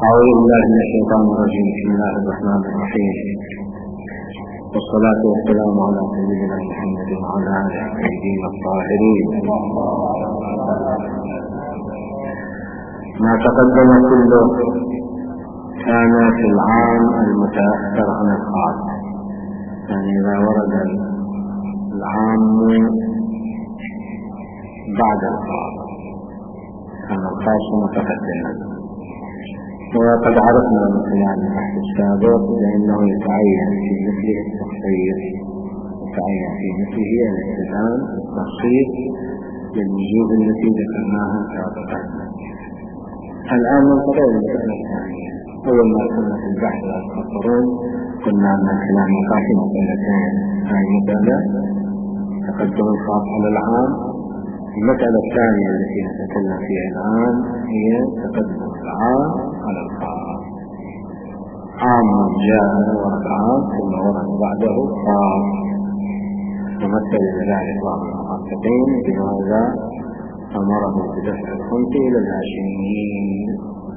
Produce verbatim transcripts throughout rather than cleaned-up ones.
أعوذ بالله من الشيطان الرجيم. بسم الله الرحمن الرحيم، والصلاة والسلام على سيدنا محمد وعلى آله الطيبين الطاهرين. ما تقدم كله كان في العام المتأخر عن الخاص، يعني إذا ورد العام بعد الخاص كان الخاص متقدما. وقد عرفنا من خلال البحث السابق بأنه يتعين في مثله التخصيص، يتعين في مثله الالتزام التخصيص للوجوه التي ذكرناها سابقا. الآن ننتقل للمسألة الثانية. أول ما كنا في البحث القرون قلنا أن الكلام يقع في مسألتين. هذه مسألة تقدم الخاص على العام. المسألة الثانية التي نتكلم فيها الآن هي تقدم العام على الخاص. عام جاء ورد عام ثم ورد بعده خاص، ومثل ذلك بعض المحققين بماذا أمره بدفع الخمس إلى الهاشميين،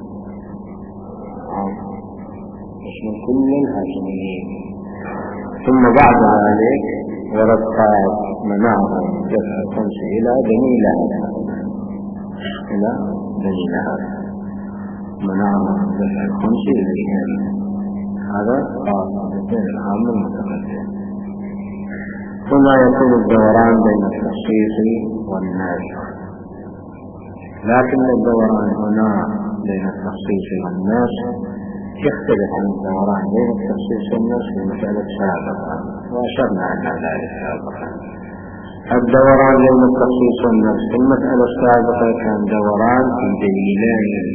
اسم كل الهاشميين. ثم بعد ذلك ورد خاص منعه دفع الخمس إلى بني لهب، إلى بني لهب منعه دفع الخمس إليهم. هذا خاص بين العام المتقدم. ثم يكون الدوران بين التخصيص والناسخ، لكن الدوران هنا بين التخصيص والناسخ يختلف عن الدوران بين التخصيص والناسخ في مسألة سابقة، وأشرنا على ذلك سابقا. الدوران بين التخصيص والناسخ في المسألة السابقة كان دوران في دليلين.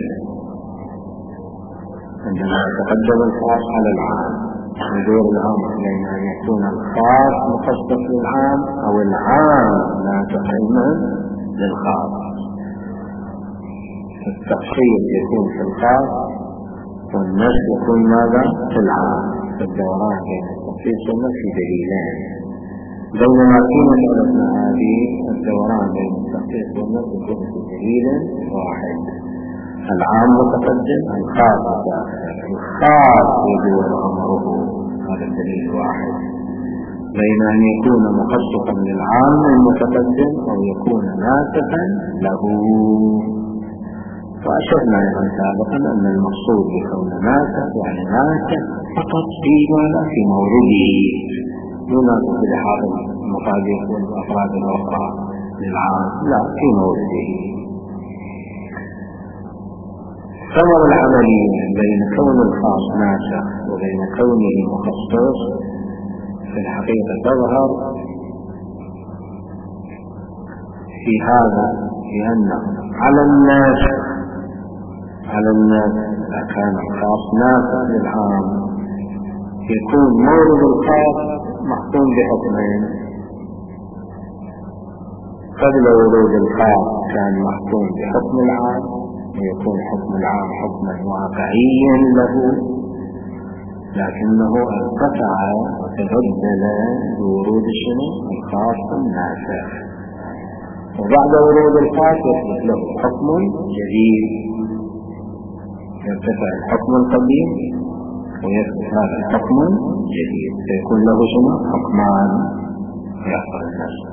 عندما يتقدم الخاص على العام يدور الأمر بين أن يكون الخاص مخصص للعام أو العام لا تقيما للخاص. التخصيص يكون في الخاص والنسخ يكون ماذا في العام. الدوران بين التخصيص والنسخ في دليلين، بينما في مسألتنا هذه الدوران بين التخصيص والنسخ يكون في دليل واحد. العام متقدم، الخاص متأخر. الخاص يدور أمره، هذا الدليل واحد، بين أن يكون مخصصا للعام المتقدم أو يكون ناسخا له. وأشرنا أيضا سابقا أن المقصود بكون ناسخ يعني ناسخ فقط في ماذا في مورده، يناسب لحاظ المصادر والأفراد الأخرى للعام، لا في مورده. ثمر العملية بين كون الخاص ناسخ وبين كونه مخصص في الحقيقة تظهر في هذا، لأنه على الناس على الناس إذا كان الخاص ناسخ للعام يكون مورد الخاص محكوم بحكمين. قبل ورود الخاص كان محكوم بحكم العام، ويكون حكم العام حكما واقعيا له، لكنه انقطع وتبدل بورود شنو الخاص الناسخ. وبعد ورود الخاص يثبت له حكم جديد، يرتفع الحكم القديم ويثبت هذا الحكم جديد، فيكون له شنو حكمان يحصل الناسخ.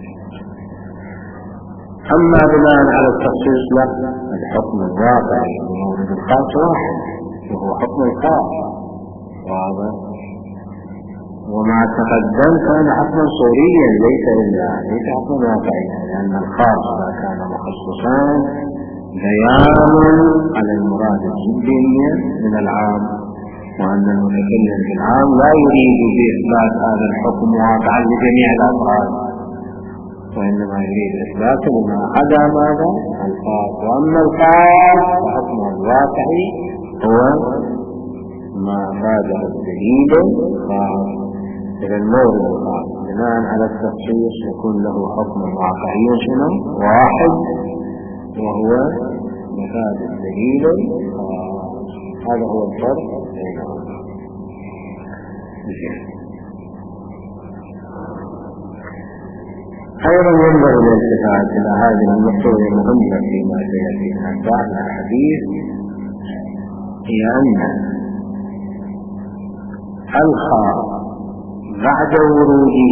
أما بناء على التخصيص له الحكم الواقعي بمورد الخاص واحد، وهو حكم الخاص واضح. وما تقدم كان حكما صوريا ليس إلا ليس حكما واقعيا، لأن الخاص إذا كان مخصصا بيان على المراد الجدي من العام، وأن المتكلم بالعام لا يريد بإثبات هذا الحكم واقعا لجميع الأفراد، وإنما يريد إثباته بما عدا ماذا الخاص. وأما الخاص فحكمه الواقعي هو ما فاده الدليل الخاص. إذا المورد الخاص بناء على التخصيص يكون له حكم واقعي شنو واحد، وهو مفاد الدليل الخاص. هذا هو الفرق بينهما. أيضا ينبغي الالتفات إلى هذه النقطة المهمة فيما سيأتي بعد الحديث، هي أن الخاص بعد وروده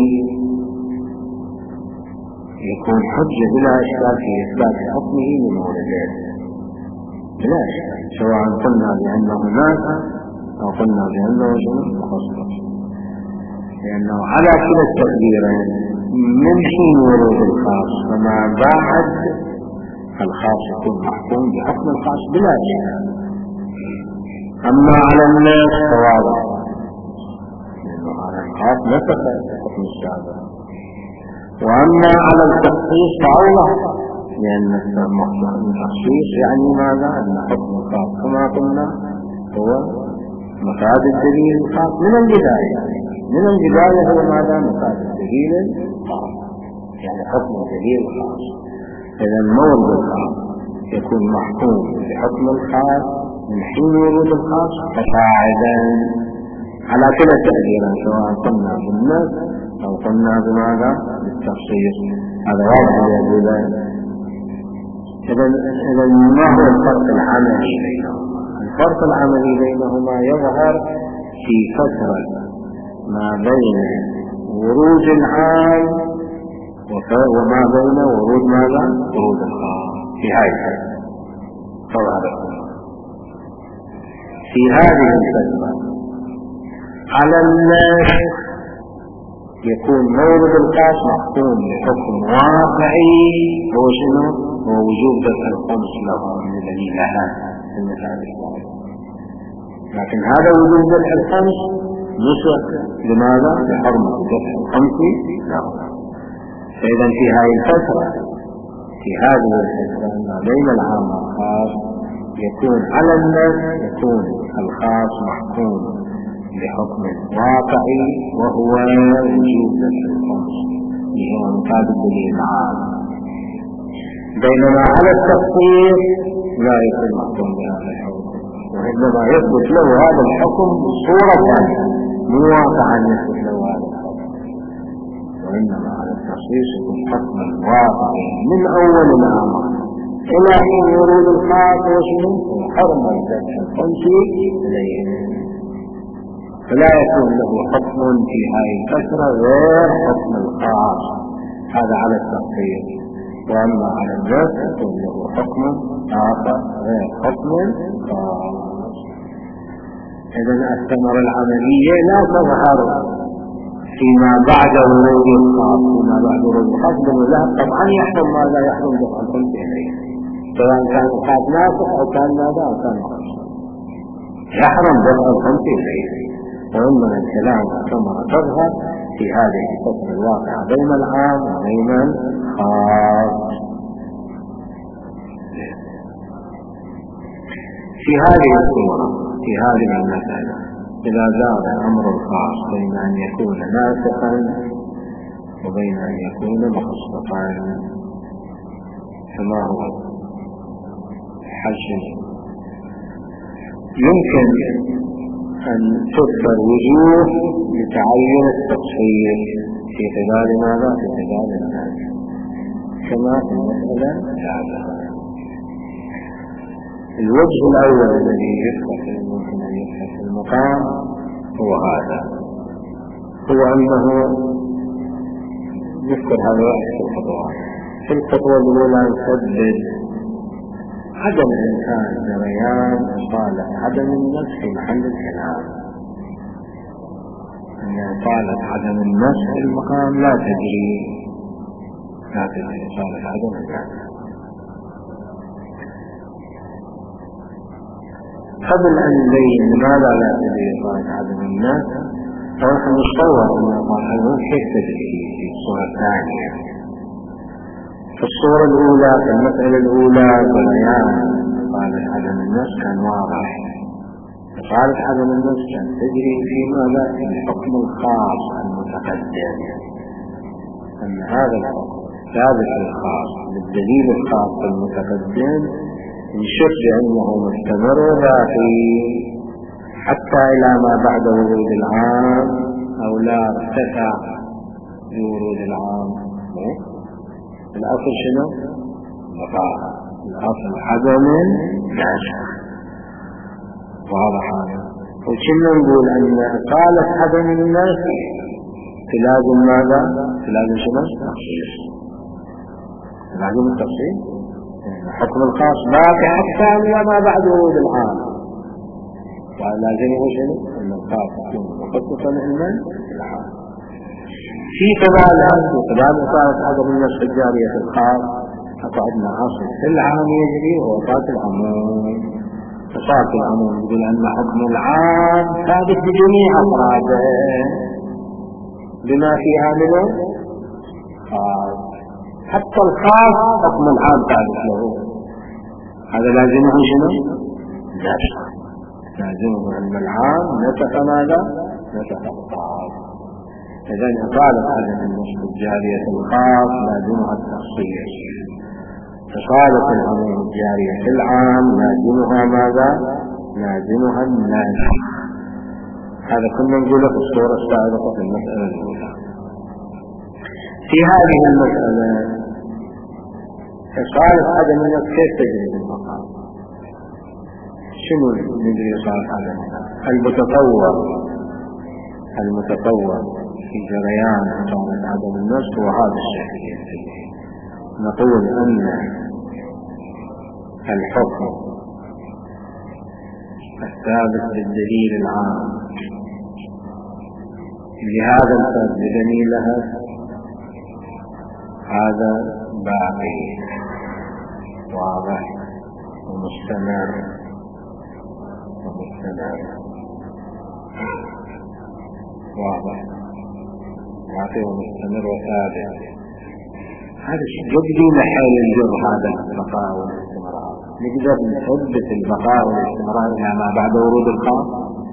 يكون حجة بلا إشكال في إثبات حكمه لموردين بلا إشكال، سواء قلنا بأنه نافع أو قلنا بأنه جنب مخصص، لأنه على كلا التقديرين من حين ورود الخاص فما بعد الخاص يكون محكوم بحكم الخاص بلا إشكال. أما على الناس فواضح لأنه على الخاص نسخ حكم السابق، وأما على التخصيص فأوضح لأن التخصيص يعني ماذا؟ أن حكم الخاص كما قلنا هو مفاد الدليل الخاص من البداية، من البداية هو ماذا؟ مفاد الدليل الخاص، يعني حكم الدليل الخاص. إذا المورد الخاص يكون محكوم بحكم الخاص من حين ورود الخاص فصاعدا على كلا التقدير، سواء قلنا بالنص أو قلنا بماذا؟ بالتخصيص. هذا واضح يقول. إذا ما هو الفرق العملي بينهما؟ الفرق العملي بينهما يظهر في فترة ما بين ورود العام وما بين ورود ماذا؟ ورود الخاص. في هذه تظهر في هذه الفترة على الناس يكون مورد الخاص محكوم بحكم واقعي هو شنو؟ هو وجوب دفع الخمس له من دليلها في المسائل الصالحة. لكن هذا وجوب دفع الخمس نسخ لماذا؟ بحرمة دفع الخمس له. فإذا في هذه الفترة في هذه الفترة ما بين العام والخاص يكون على الناس يكون الخاص محكوم بحكم واقعي وهو وجوب دفع الخمس اللي هو مفاد الدليل العام، بينما على التخصيص لا يكون محكوم بهذا الحكم، وإنما يثبت له هذا الحكم بصورة ثانية مو واقعا يثبت له هذا الحكم، وإنما على التخصيص يكون حكما واقعي من أول الأمر إلى حين ورود الخاص وشنو؟ حرمة دفع الخمس إليه، فلا يكون له حكم في هذه الفترة غير حكم الخاص. هذا على التخصيص. وأما على الناس يكون له حكم آخر غير حكم خاص. إذن الثمرة العملية لا تظهر فيما بعد ورود الخاص، فيما بعد ورود الخاص بالله طبعا يحرم ماذا؟ يحرم دفع الخمس إليه، سواء كان الخاص ناسخ أو كان ماذا أو كان خاص، يحرم دفع الخمس إليه. وإنما الكلام ثمرة تظهر في هذه الفترة الواقعة بين العام وبين الخاص. في هذه الصورة في هذه المسألة إذا زاد الأمر الخاص بين أن يكون ناسخا وبين أن يكون مخصصا فما هو الحل؟ يمكن أن تذكر وجوه لتعين التفصيل في خلال ماذا؟ في خلال الناس كما في المسألة السابقة. الوجه الأول الذي يذكر ممكن أن يذكر في المقام هو هذا، هو أنه يذكر هذا في الخطوات. في الخطوة الأولى نسدد عدم إمكان جريان إطالة عدم النص في محل الكلام، أن إطالة عدم النص في المقام لا تجري لا تجري إطالة عدم النص. قبل أن نبين لماذا لا تجري إطالة عدم النص فنحن نتصور أن إطالة النص كيف تجري في الصورة الثانية. في الصورة الأولى في المسألة الأولى بيان إطالة عدم النص كان واضح، إطالة عدم النص كان تجري في ماذا؟ في الحكم الخاص المتقدم، أن هذا الحكم ثابت الخاص بالدليل الخاص المتقدم يشف أنه مستمر باقي حتى إلى ما بعد ورود العام أو لا ارتفع بورود العام. الأصل شنو؟ بقاء. الأصل عدم ناسخ. واضح هذا. وكنا نقول أن إقالة عدم الناس تلازم ماذا؟ تلازم شنو؟ تخصيص. تلازم التخصيص. الحكم الخاص باقي حتى ما بعد ورود العام. ولازمه شنو؟ أن الخاص يكون مخصصا للمن العام. في كذلك وكذلك إقالة عدم الناس الجارية في الخاص فقعدنا أصل في العام يجري وهو صفات العموم. صفات العموم يقول أن حكم العام ثابت بجميع أفراده بما فيها منه خاص. حتى الخاص حكم العام ثابت له. هذا لازمه شنو؟ لا شك. لازمه أن العام نسخ ماذا؟ نسخ الخاص. إذا إقالة عدم النسخ الجارية في الخاص لازمها التخصيص. إقالة العموم الجارية في العام لازمها ماذا؟ لازمها الناسخ. هذا كنا نقوله في الصورة السابقة في المسألة الأولى. في هذه المسألة إقالة عدم النسخ كيف تجري بالمقام؟ شنو ندري إقالة عدم النسخ؟ المتطور المتطور في جريان إقالة عدم النسخ وهذا الشكل. نقول أن الحكم الثابت بالدليل العام لهذا الفرد بدليلها هذا باقي واضح ومستمر ومستمر واضح باقي ومستمر وثابت. هذا الشيء يبدو لحال الجر هذا البقاء والاستمرار. نقدر نثبت البقاء والاستمرار إلى ما بعد ورود الخاص؟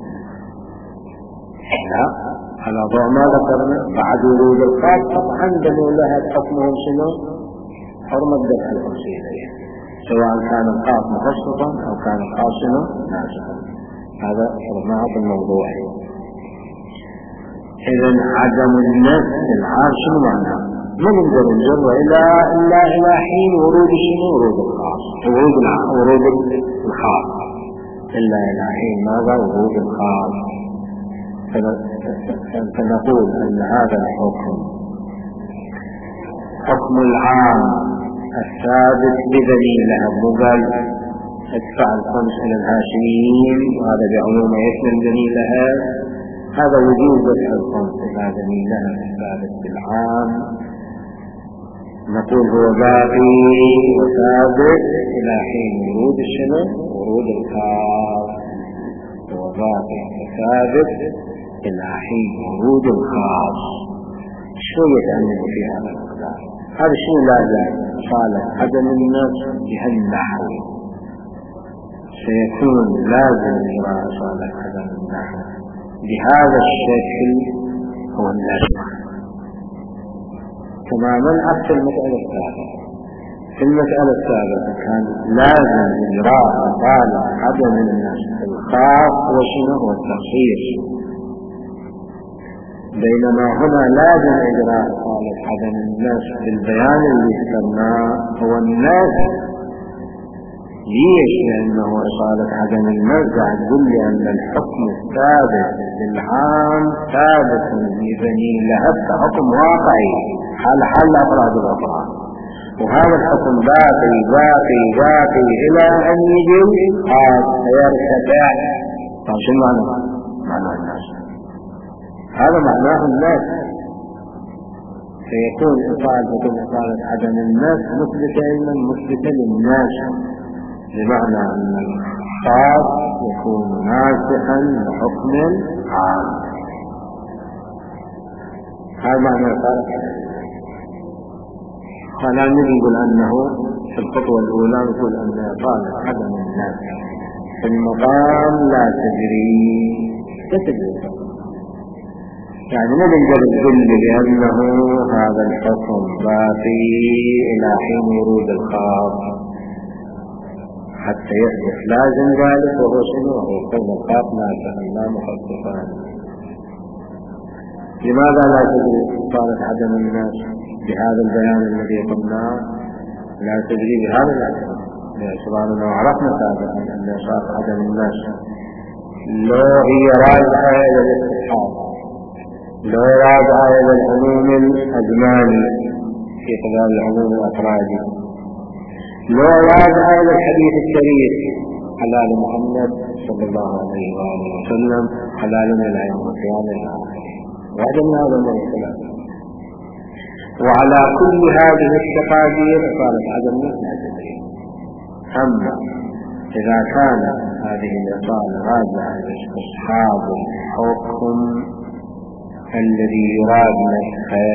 لا، على ضوء ما ذكرنا بعد ورود الخاص طبعا بنوا لها حكمهم شنو؟ حرمة دفع الخمسين سواء كان الخاص مخصصا أو كان الخاص شنو؟ ناسخا. هذا شرحناه في الموضوع. إذن عدم النسخ العام شنو معناه؟ ما نقدر نجر إلا إلا إلى حين ورود شنو؟ ورود الخاص. ورود ورود الخاص إلا إلى حين ماذا؟ ورود الخاص. فنقول أن هذا الحكم حكم العام الثابت بدليله مقال ادفع الخمس إلى الهاشميين وهذا بعموم يشمل دليلها. هذا وجود دفع الخمس إلى دليلها الثابت بالعام نقول هو باقي وثابت إلى حين ورود الشنو؟ ورود الخاص. هو باقي وثابت إلى حين ورود الخاص. شو يتأمل في هذا المقدار؟ هذا الشيء لازم صالح عدم النسخ بهالنحو سيكون لازم إجراء صالح عدم النحو بهذا الشكل هو الناسخ. تماما عكس المسألة السابقة. في المسألة السابقة كان لازم إجراء صالح عدم النسخ الخاص وشنو هو التخصيص، بينما هنا لازم إجراء صالح عدم النسخ بالبيان اللي ذكرناه هو النسخ. ليش؟ لأنه إصالة عدم النسخ تقول لي أن الحكم الثابت بالعام ثابت ببني لهب حكم واقعي حال حل أفراد الأفراد، وهذا الحكم باقي باقي باقي إلى أن يجي خاص فيرتفع. فشو معنى؟ معنى الناس هذا معناه الناس فيكون إصالة حكم إصالة عدم الناس مثبتة إلى مثبتة للناس، بمعنى أن الخاص يكون ناسخا لحكم عام. هذا معنى إصالة عدم الناس. فلا نقول أنه في الخطوة الأولى نقول أن إصالة عدم الناس في المقام لا تجري لا تجري يعني ما نقدر نقول بأنه هذا الحكم باقي إلى حين ورود الخاص حتى يحدث لازم ذلك وهو شنو؟ هو كون الخاص ناسخا لا مخصصا. لماذا لا تجري إصالة عدم الناس بهذا البيان الذي قلناه؟ لا تجري بهذا الأساس باعتبار أنه عرفنا سابقا أن إصالة عدم الناس لو هي راجعة إلى الاستصحاب، لو راجعة إلى العموم الأزماني في خلال العموم الأفرادي، لو راجعة إلى الحديث الشريف حلال محمد صلى الله عليه وآله وسلم حلال من يوم القيامة إلى آخره، وهذا من هذا الكلام. وعلى كل هذه التقادير قالت عدم لا تدري. أما إذا كان هذه الإطالة راجعة إلى استصحاب الحكم الذي يراد نسخه،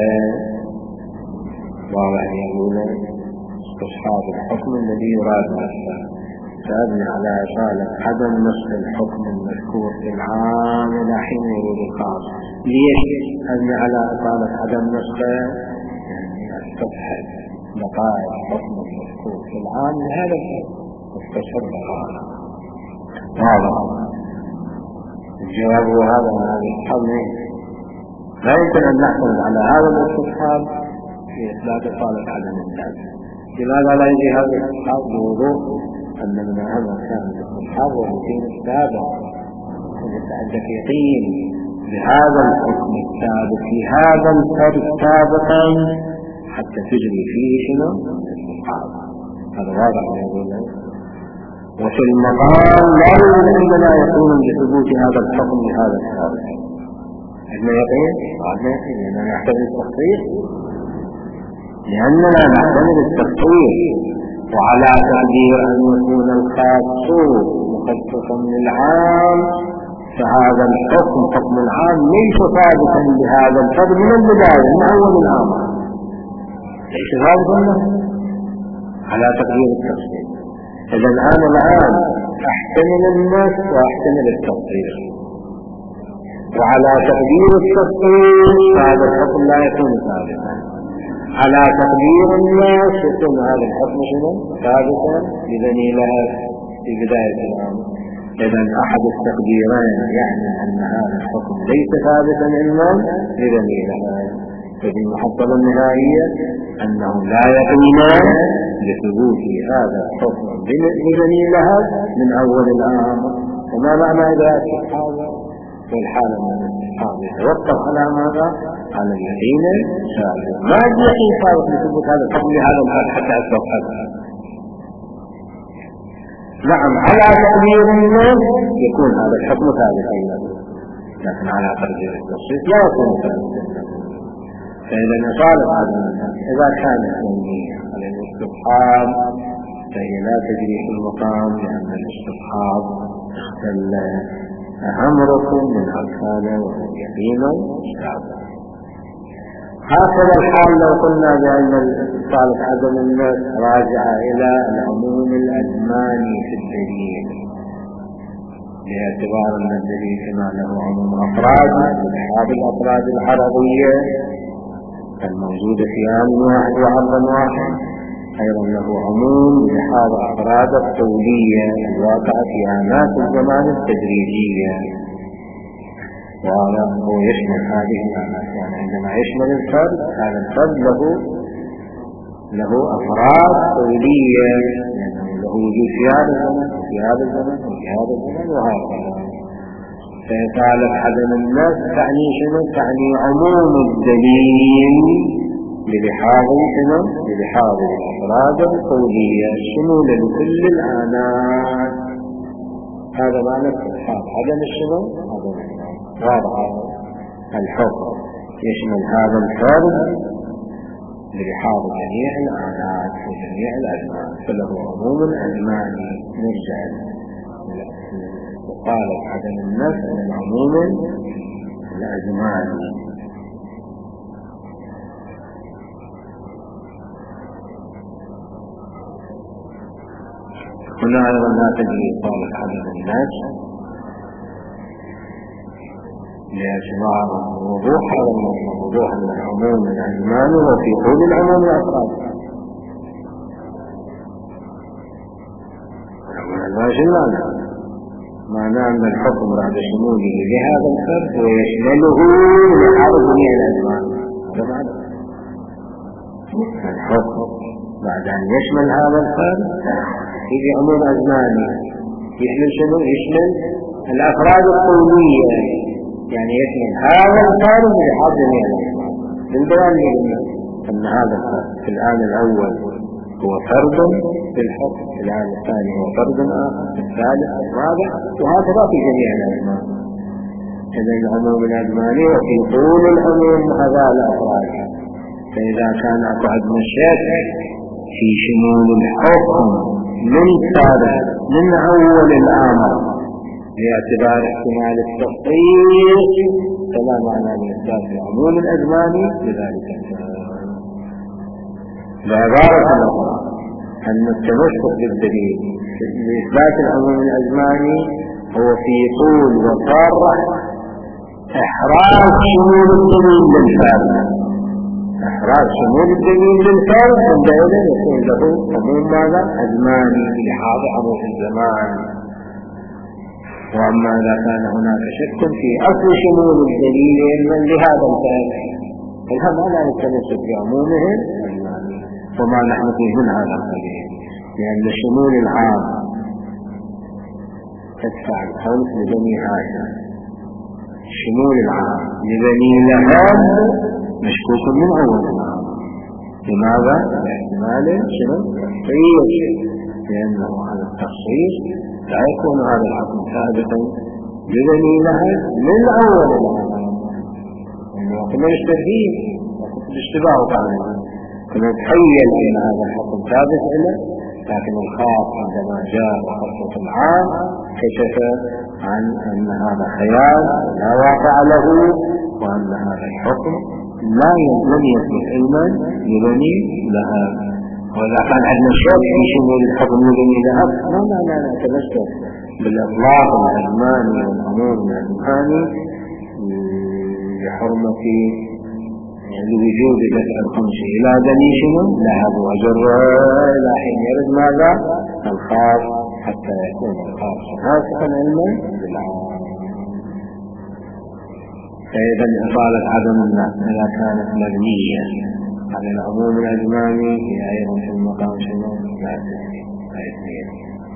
واضح يقول استصحاب الحكم الذي يراد نسخه، فأبني على إطالة عدم نسخ الحكم المذكور في العام إلى حين ورود الخاص. ليش أبني على إطالة عدم نسخه؟ استصحب بقاء الحكم المذكور في العام لهذا الحكم، استصحب بقاء. واضح الجواب هذا من هذا الحكم. لا يمكن أن نحصل على هذا الاستصحاب في إثبات إطالة عدم النسخ. لماذا لا يجي هذا الاستصحاب بوضوح أن من أهم أركان الاستصحاب واليقين السابق، أن يتعدى يقين بهذا الحكم الثابت في هذا الفرد سابقا حتى تجري فيه شنو؟ الاستصحاب. هذا واضح يقول. وفي المقام لا يوجد عندنا يقين بثبوت هذا الحكم لهذا السابق. عندنا يقين؟ عندنا يقين لأننا نحتمل التخطيط، لأننا نحتمل التخطيط وعلى تقدير أن يكون الخاص مخصصا للعام، فهذا الحكم حكم العام ليس ثابتا لهذا الفرد من البداية من أول الأمر، ليس ثابتا على تقدير التفصيل. إذا أنا الآن أحتمل النص وأحتمل التفصيل، وعلى تقدير التفصيل هذا الحكم لا يكون ثابتا، على تقدير الناس يكون هذا الحكم شنو؟ ثابتا لبني لها في بداية الأمر. إذا أحد التقديرين يعني أن هذا الحكم ليس ثابتا إلا لبني لها. ففي المحصلة النهائية أنه لا يقين لثبوت هذا الحكم لبني لها من أول الأمر. وما معنى إذا الاستصحاب والحالة من الاستصحاب يتوقف على ماذا؟ على اليقين السابق. ما اليقين سابق لثبوت هذا الحكم لهذا الحال حتى أسبق هذا. نعم على تقدير الناس يكون هذا الحكم ثابتا، لكن على تقدير التفصيل لا يكون ثابتا. فإذا نقال هذا إذا كان التنبيه على الاستصحاب فهي لا تجري في المقام، لأن الاستصحاب اختل أهم ركن من أركانه وهو اليقين السابق. هكذا الحال لو قلنا بأن صالة عدم النص راجعة إلى العموم الأزماني في الدليل، باعتبار أن الدليل كما له عموم أفراد أصحاب الأفراد العربية الموجودة في آن واحد وعرض واحد، أيضا له عموم بحال أفراد الطولية الواقعة في آنات الزمان التدريجية، وهذا هو يشمل هذه الآنات. يعني عندما يشمل الفرد هذا الفرد له له أفراد طولية، لأنه له وجود في هذا الزمن وفي هذا الزمن وفي هذا الزمن وهكذا. فإطالة عدم النص تعني شنو؟ تعني عموم الدليل بلحاظ شنو؟ بلحاظ الأفراد الطولية الشمول لكل الآنات. هذا معنى الاستصحاب. عدم الشنو؟ عدم واضح. الحكم يشمل هذا الفرد بلحاظ جميع الآنات وجميع الأزمان، فله عموم أزماني. نرجع وقال عدم النص من عموم الأزماني. هنا أيضا لا تجري طالب عدم النص لاعتبار وضوح هذا وضوح العموم الأزماني وفي طول العموم الأفراد. ما شمعنا معناه أن الحكم بعد شموله لهذا الفرد ويشمله لحال جميع الأزمان. هذا معنى الحكم بعد أن يشمل هذا الفرد في عموم أزماني يشمل شنو؟ يشمل الأفراد القولية يعني يشمل هذا الفارق بحظ جميع الأفراد. بالبيان قلنا أن هذا في الآن الأول هو فرد في الحكم، في الآن الثاني هو فرد آخر، في الثالث الرابع، وهكذا في جميع الأزمان. إذا العموم الأزماني وفي طول العموم هذا الأفراد. فإذا كان أقعد مشيت في شمول الحكم من سابق من أول الأمر باعتبار احتمال التفصيل فلا معنى لإثبات العموم الأزماني لذلك. بعبارة أخرى أن التمسك بالدليل لإثبات العموم الأزماني هو في طول وصرح إحراز شمول الدليل للفارق، إحراز شمول الدليل للفارق عندئذ يكون له عموم ماذا؟ أزماني لحاظ عموم الزمان. وأما إذا كان هناك شك في أصل شمول الدليل من لهذا الفارق فهذا لا يتمسك بعمومه الأزماني، وما نحن فيه من هذا القبيل، لأن شمول العام تدفع الخوف لبني هاشم، شمول العام لبني لهب مشكوك من أول العام. لماذا؟ باحتمال شنو؟ تفصيل، لأنه على التفصيل لا يكون هذا الحكم ثابتا لبني لهب من أول العام، لأنه كنا مشتبهين الاشتباه قانونا، كنا نتخيل أن هذا الحكم ثابت له، لكن الخاص عندما جاء وخصص العام كشف عن أن هذا خيال لا واقع له، وأن هذا الحكم لا لم يثبت علما لبني لهب. وإذا كان عندنا شك في شمول الحكم لبني لهب ما معنى نتمسك بالإطلاق الأزماني والعموم الأزماني لحرمة لوجود دفع الخمس إلى بني شنو لهب وجر إلى حين يرد ماذا؟ الخاص حتى يكون الخاص خاصة علما بالعام. فإذا إطالة عدم النفس إذا كانت مبنية على العموم الأزماني هي أيضا في المقام شنو لا تثبيت.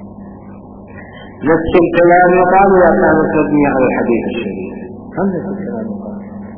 نفس الكلام يقال إذا كانت مبنية على الحديث الشريف. هم نفس الكلام يقال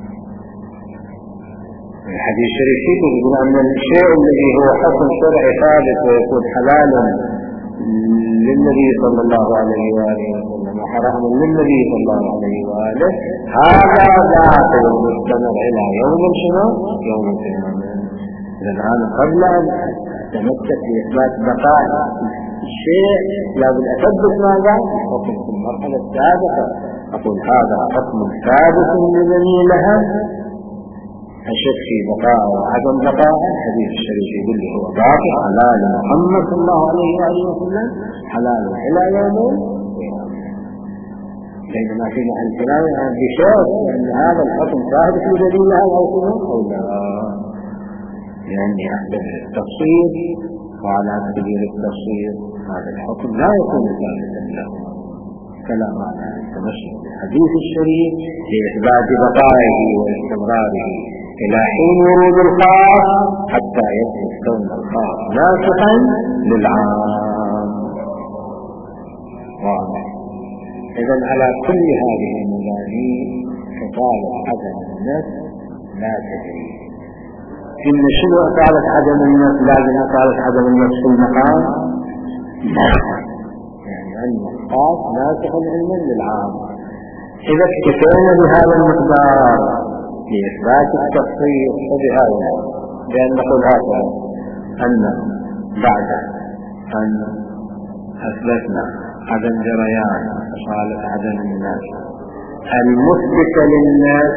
الحديث الشريف يقول أن الشيء الذي هو حكم شرعي ثابت ويكون حلالا للنبي صلى الله عليه وآله وسلم وحرام للنبي صلى الله عليه وآله هذا باطل مستمر إلى يوم شنو؟ يوم القيامة. الآن قبل أن تمسك بإثبات بقاء الشيء لازم أثبت ماذا؟ حكم في المرحلة السابقة، أقول هذا حكم ثابت لبني لهب، أشك في بقاء وعدم بقاء. الحديث الشريف يقول لي هو باقي حلال محمد صلى الله عليه وآله وسلم حلال إلى يوم القيامة. بينما في محل كلام عن بشار أن هذا الحكم ثابت لبني لهب أو أو لا، لأني أحدث التفصيل وعلى سبيل التفصيل هذا الحكم لا يكون ثابتا له. كلام على التمسك بالحديث الشريف لإثبات بقائه واستمراره إلى حين ورود الخاص حتى يثبت كون الخاص ناسخا للعام. واضح. إذن على كل هذه المباني إطالة عدم النفس لا تجري. إن شنو إطالة عدم النفس؟ لازم إطالة عدم النفس في المقام يعني أن الخاص ناسخا علما للعام. إذا اكتفينا بهذا المقدار لإثبات التفصيل فبهذا بأن نقول هذا أن بعد أن أثبتنا عدم جريان إطالة عدم الناس المثبت للناس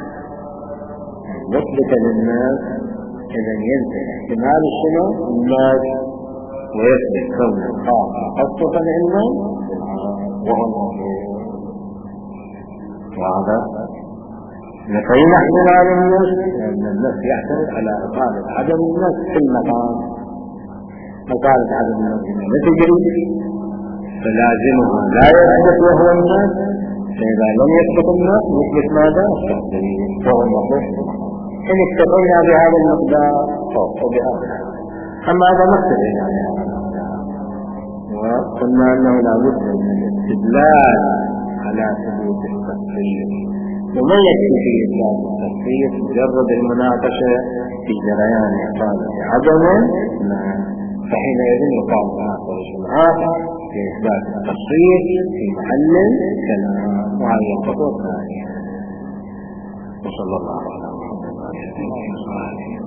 المثبت للناس إذا ينتهي احتمال الشنو الناس ويثبت كون الخاص خاصة علما وهو الموجود. وهذا نفينا احتمال الناس لأن الناس يعتمد على إطالة عدم الناس في المقام. إطالة عدم الناس لا تجري فلازمها لا يثبت وهو الناس، فإذا لم يثبت الناس يثبت ماذا؟ الدليل وهو المطلوب. إن اكتفينا بهذا المقدار فوق بهذا. أما هذا ما اكتفينا بهذا المقدار وقلنا أنه لا بد من الاستدلال على ثبوت التصريف، وما يكفي في إثبات التصريف مجرد المناقشة في جريان إقالة عدم، فحينئذ يقال هناك وجه آخر لإثبات التصريف في محل كلام وهي الخطوة الثانية. وصلى الله على محمد وعلى آله وصحبه.